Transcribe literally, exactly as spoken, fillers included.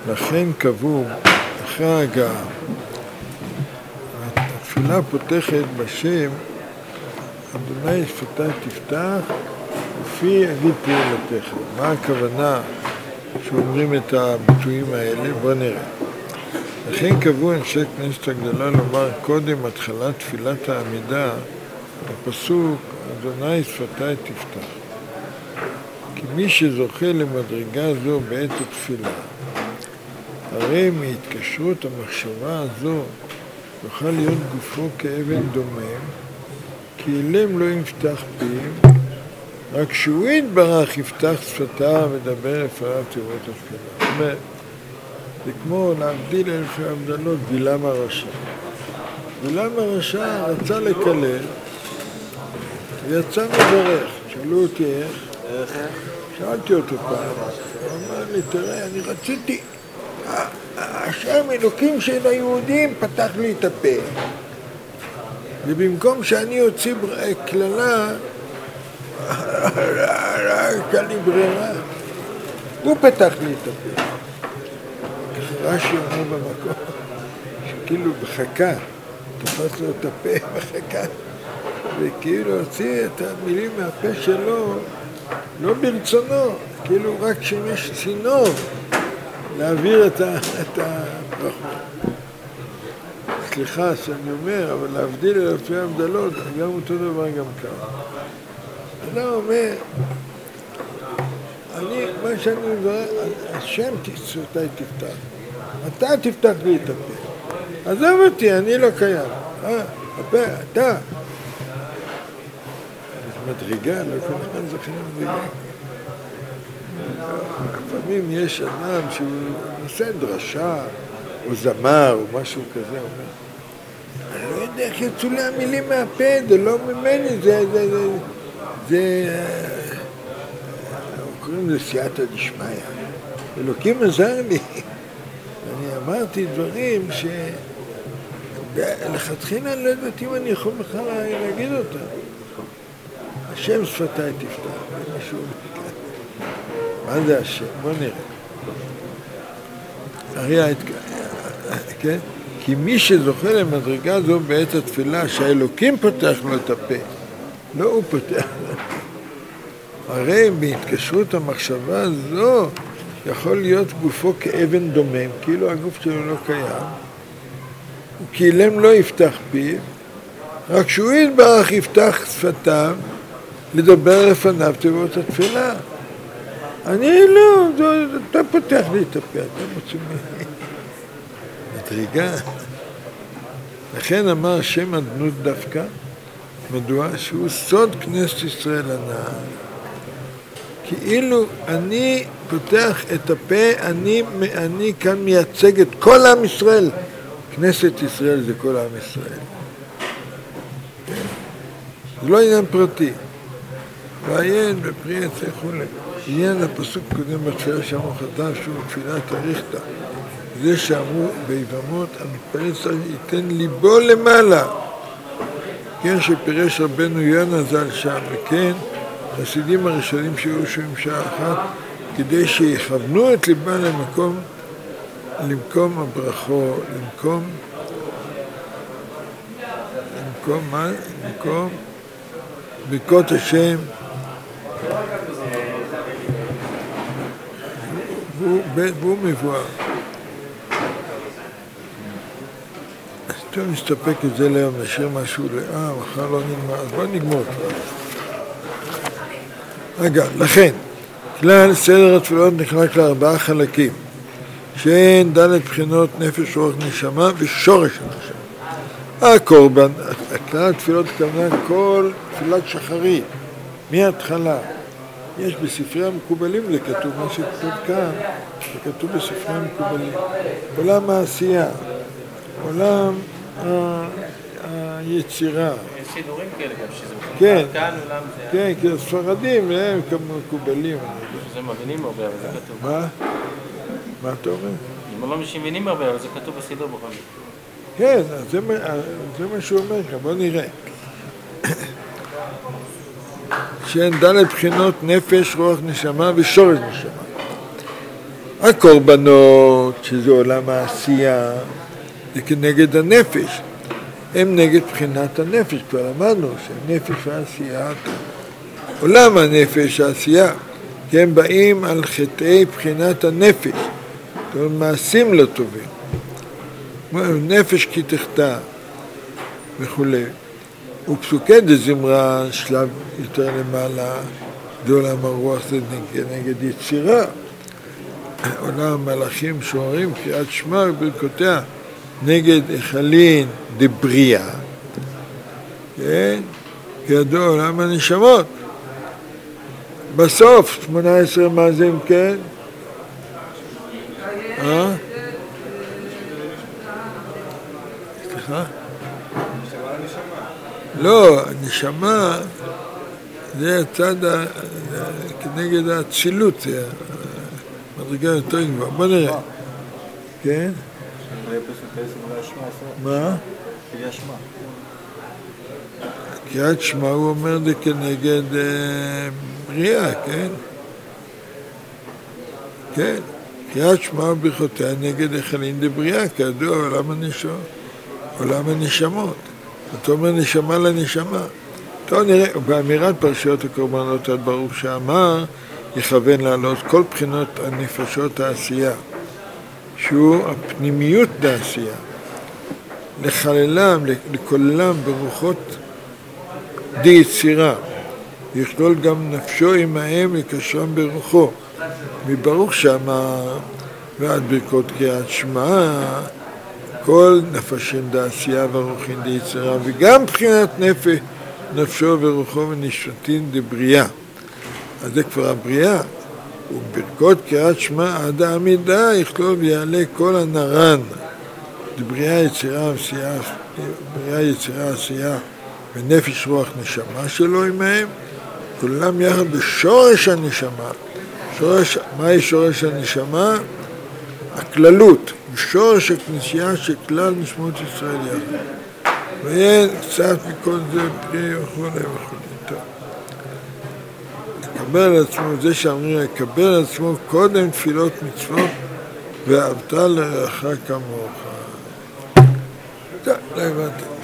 לכן קבעו, אחרי ההגעה, התפילה פותחת בשם, אדוני שפתי תפתח, ופי יגיד פעולתך. מה הכוונה שאומרים את הביטויים האלה? בוא נראה. לכן קבעו אנשי כנסת הגדולה לומר קודם התחלת תפילת העמידה, הפסוק, אדוני שפתי תפתח. כי מי שזוכה למדרגה זו בעת התפילה, הרי מהתקשרות המחשבה הזו יוכל להיות גופו כאבן דומם, כי אילם לא יפתח פיו, רק שהוא יתברך יפתח שפתיו ודבר לפניו תיבות התפילה. זאת אומרת, זה כמו להבדיל אלפי הבדלות בלעם הרשע. בלעם הרשע רצה לקלל, ויצא מברך. שאלו אותי איך? איך? שאלתי אותו פעם. הוא אמר לי, תראה, אני רציתי, השם אלוקים של היהודים פתח לי את הפה. ובמקום שאני אוציא כללה, הייתה לי ברירה. הוא פתח לי את הפה. רש"י אומר במקום, שכאילו בחכה, תפס לו את הפה בחכה, וכאילו הוציא את המילים מהפה שלו, לא ברצונו, כאילו רק שימש צינור להעביר את הברכות. סליחה שאני אומר, אבל להבדיל אלפי הבדלות, גם אותו דבר גם כאן. אני אומר, אני, מה שאני אומר, השם שפתי תפתח. אתה תפתח לי את הפה. עזוב אותי, אני לא קיים. אה, הפה, אתה. מדרגה, לא כל אחד זוכה למדרגה. לפעמים יש אדם שהוא נושא דרשה, או זמר, או משהו כזה, אומר, אני לא יודע איך יצאו לי המילים מהפה, זה לא ממני, זה, זה, זה, זה, קוראים לזה סייעתא דשמיא. אלוקים עזר לי. אני אמרתי דברים שלכתחילה אני לא יודעת אם אני יכול בכלל להגיד אותם. השם שפתי תפתח. מה זה השם? בוא נראה. הרי כן? כי מי שזוכה למדרגה זו בעת התפילה, שהאלוקים פותח לו את הפה, לא הוא פותח לו. הרי בהתקשרות המחשבה הזו יכול להיות גופו כאבן דומם, כאילו הגוף שלו לא קיים, כי אילם לא יפתח פיו, רק שהוא יתברך יפתח שפתיו לדבר לפניו תיבות התפילה. אני לא, אתה פותח לי את הפה, אתה מוצא ממני. מדרגה. לכן אמר שם אדנות דווקא, מדוע? שהוא סוד כנסת ישראל הנאה. כאילו אני פותח את הפה, אני, אני כאן מייצג את כל עם ישראל. כנסת ישראל זה כל עם ישראל. זה לא עניין פרטי. ועיין בפרי עץ וכולי. עניין הפסוק קודם בתפילה שאמרו חתם שהוא תפילת אריכתא. זה שאמרו ביבמות, המתפלל צריך ייתן ליבו למעלה. כן שפירש רבנו יונה ז"ל שם, וכן חסידים הראשונים שהיו שום שעה אחת, כדי שיכוונו את ליבם למקום, למקום הברכו, למקום, למקום מה? למקום ברכות השם. והוא מבואר. טוב, נסתפק את זה ליום, נשאיר משהו לאה, מחר לא נגמר, אז בוא נגמור כבר. רגע, לכן, כלל סדר התפילות נחלק לארבעה חלקים, שהן ד' בחינות נפש, רוח, נשמה ושורש הנשמה. הקורבן, כלל התפילות כמובן כל תפילת שחרית, מההתחלה. יש בספרי המקובלים, זה כתוב, מה שכתוב כאן, זה כתוב בספרי המקובלים. עולם העשייה, עולם היצירה. יש סידורים כאלה גם שזה כן, כאן עולם זה... כן, כי הספרדים הם כמו מקובלים. שזה מבינים הרבה, אבל זה כתוב. מה? מה אתה אומר? אם לא מבינים הרבה, אבל זה כתוב בסידור בכל זאת. כן, זה מה שהוא אומר לך, בוא נראה. שהן ד' בחינות נפש, רוח, נשמה ושורש נשמה. הקורבנות, שזה עולם העשייה, זה כנגד הנפש. הם נגד בחינת הנפש, כבר אמרנו שהנפש והעשייה, עולם הנפש, העשייה, כי הם באים על חטאי בחינת הנפש, זאת אומרת, מעשים לא טובים. נפש כי תחטא וכו'. ופסוקי דזמרה, שלב יותר למעלה, זה עולם הרוח, זה נגד יצירה. עולם המלאכים שומרים קריאת שמע וברכותיה נגד החלין דבריאה, כן? כידוע עולם הנשמות. בסוף, שמונה עשרה מה זה אם כן? אה? סליחה? לא, הנשמה זה הצד כנגד האצילות, זה מדרגה יותר גבוהה. בוא נראה. כן? מה? קריאת שמע הוא אומר זה כנגד בריאה, כן? כן. קריאת שמע וברכותיה נגד החלין דבריאה, כידוע עולם הנשמות. עולם הנשמות. אתה אומר נשמה לנשמה. טוב נראה, באמירת פרשיות הקורבנות עד ברוך שאמר, יכוון לעלות כל בחינות הנפשות העשייה, שהוא הפנימיות לעשייה, לחללם, לכוללם ברוחות די יצירה, יכלול גם נפשו עמהם לקשרם ברוחו, מברוך שאמר ועד ברכות קריאת שמע, כל נפשים דעשייה ורוחין די יצירה, וגם בחינת נפש, נפשו ורוחו ונשמתין דבריאה. אז זה כבר הבריאה. וברכות קריאת שמע עד העמידה יכלול ויעלה כל הנרן. דבריאה יצירה עשייה, בריאה יצירה עשייה ונפש רוח נשמה שלו עמהם, כולם יחד בשורש הנשמה. שורש, מהי שורש הנשמה? הכללות, שורש הכנסייה של כלל נשמות ישראל יחד. ויהיה קצת מכל זה פרי וכו' וכו'. טוב. לקבל על עצמו, זה שאמרים, לקבל על עצמו קודם תפילות מצוות ואהבת לרעך כמוך. טוב, לא הבנתי.